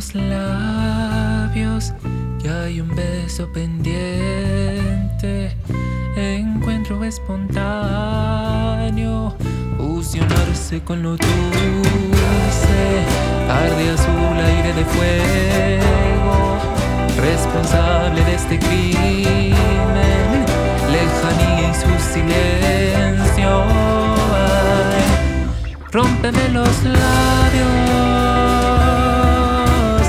los labios, que hay un beso pendiente. Encuentro espontáneo, fusionarse con lo dulce. Tarde azul, aire de fuego, responsable de este crimen. Lejanía y su silencio. Ay, rómpeme los labios.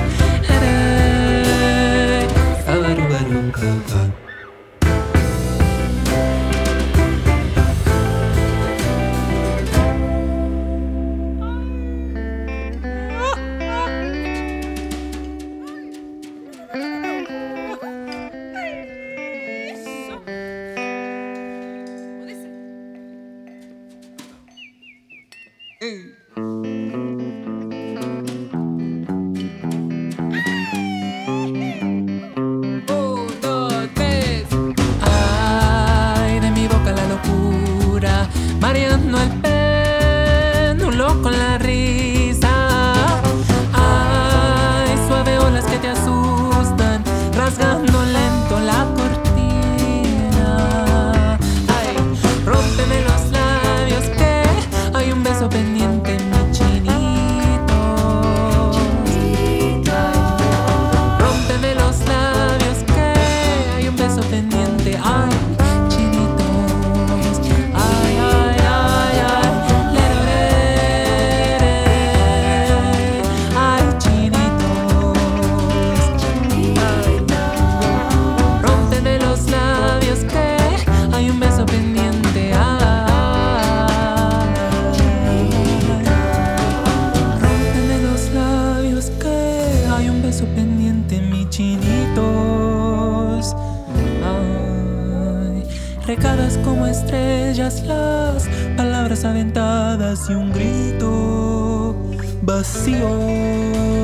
Ay, de mi boca la locura, mareando el péndulo con la risa. Ay, suave olas que te asustan, rasgando lento la cortina. Ay, rómpeme los labios, que hay un beso pendiente en mi chinito. Rómpeme los labios, que hay un beso pendiente. Ay, chinitos. Ay, ay, ay, ay. Lerorere. Ay, chinitos. Ay. Rómpeme los labios, que hay un beso pendiente. Ay. Rómpeme los labios, que hay un beso pendiente, mis chinitos. Ay, regadas como estrellas las palabras aventadas y un grito vacío.